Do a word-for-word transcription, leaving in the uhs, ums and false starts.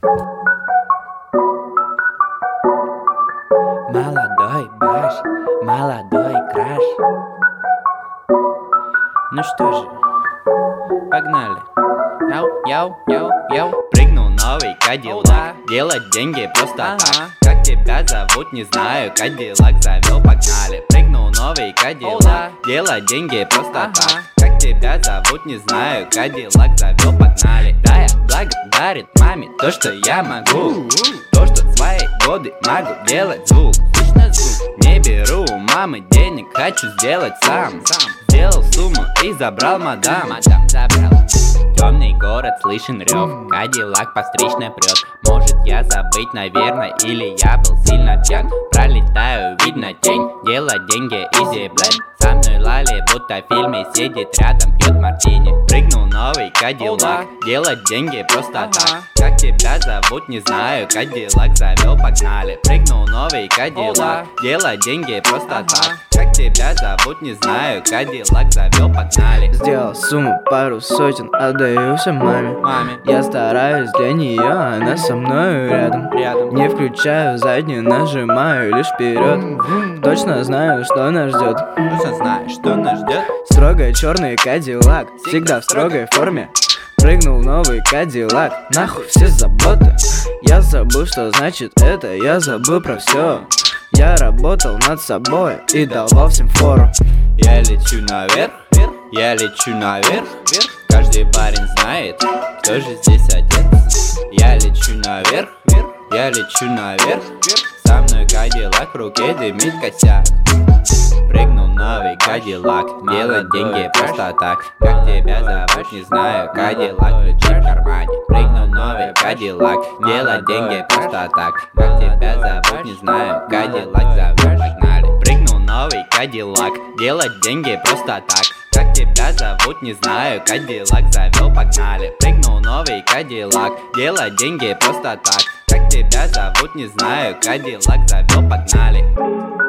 Молодой баш, молодой краш. Ну что же, погнали. Яу, яу, яу, яу. Прыгнул новый Кадиллак, делать деньги просто так. Как тебя зовут, не знаю, Кадиллак завел, погнали. Прыгнул новый Кадиллак, делать деньги просто так. Как тебя зовут, не знаю, Кадиллак завел, погнали. Да, я благодарен маме, то, что я могу. То, что в свои годы могу делать звук. Не беру у мамы денег, хочу сделать сам. Сделал сумму и забрал мадам. Мадам забрал. Темный город, слышен рев, Кадиллак по встречной прет. Может я забыть, наверное, или я был сильно пьян. Пролетаю, видно тень, делать деньги изи, блядь. Со мной Лали, будто в фильме, сидит рядом, пьет мартини. Прыгнул новый Кадиллак, делать деньги просто так. Как тебя зовут, не знаю, Кадиллак завел, погнали. Прыгнул новый Кадиллак, делать деньги просто так. Как тебя зовут, не знаю, Кадиллак завел, погнали. Сделал сумму пару сотен, отдаю все маме. Маме. Я стараюсь для нее, она со мной рядом. Рядом. Не включаю заднюю, нажимаю лишь вперед. Точно знаю, что нас ждет. Точно знаю, что нас ждет. Строгой черный Кадиллак, всегда в строгой форме. Прыгнул новый Кадиллак, нахуй все заботы. Я забыл, что значит это, я забыл про все. Я работал над собой и давал всем фору. Я лечу наверх, я лечу наверх. Каждый парень знает, кто же здесь отец. Я лечу наверх, я лечу наверх. Со мной Кадиллак, в руке дымит косяк. Прыгнул новый Кадиллак, делать деньги просто так. Как тебя зовут, не знаю, Кадиллак, ключи в кармане. Прыгнул новый Кадиллак, делать деньги просто так. Как тебя зовут, не знаю, Кадиллак завел, погнали. Прыгнул новый Кадиллак, делать деньги просто так. Как тебя зовут, не знаю, Кадиллак завел, погнали. Прыгнул новый Кадиллак, делать деньги просто так. Как тебя зовут, не знаю, Кадиллак завел, погнали.